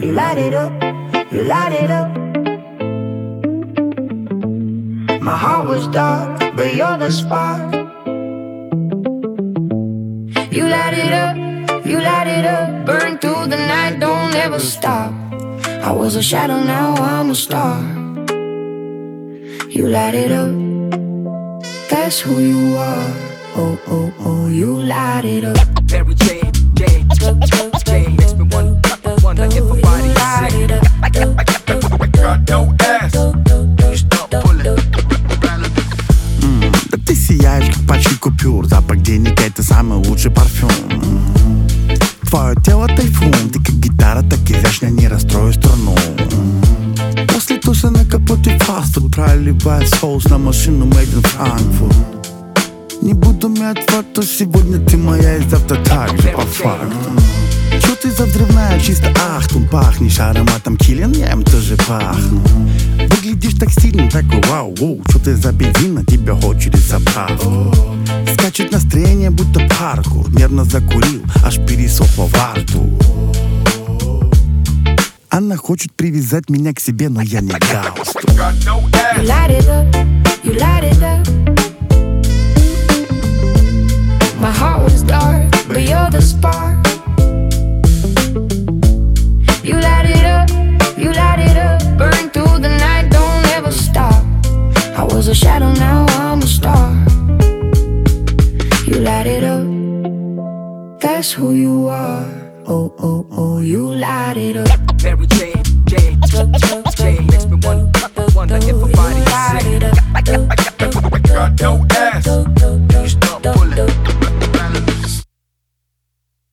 You light it up, you light it up. My heart was dark, but you're the spark. You light it up, you light it up. Burn through the night, don't ever stop. I was a shadow, now I'm a star. You light it up, that's who you are. Oh, oh, oh, you light it up. Mary Jane, makes me wonder if her body is sick. Got no ass. You stop pulling. Да ты сияешь, как пачки купюр. Запах денег — это самый лучший парфюм. Твое тело тайфун, ты как гитара, так и вешня, не расстрою струну. После туса на капоте фастфуд проливает соус на машину made in Frankfurt. Не буду мять фото, сегодня ты моя и завтра так же по факту. Чё ты за взрывная, чисто ахтун. Пахнешь ароматом Киллиан, тоже пахну. Выглядишь так сильно, такой вау-воу. Чё ты за бензин, тебя очередь заправку. Скачет настроение, будто паркур. Нервно закурил, аж пересохло во рту. Она хочет привязать меня к себе, но я не галстук. You light it up, you light it up. My heart was dark, but you're the spark. You light it up, you light it up. Burn through the night, don't ever stop. I was a shadow, now I'm a star. You light it up, that's who you are. Oh, oh, oh, you light it up. Mary Jane, makes me wonder if her body is sick. Got no ass.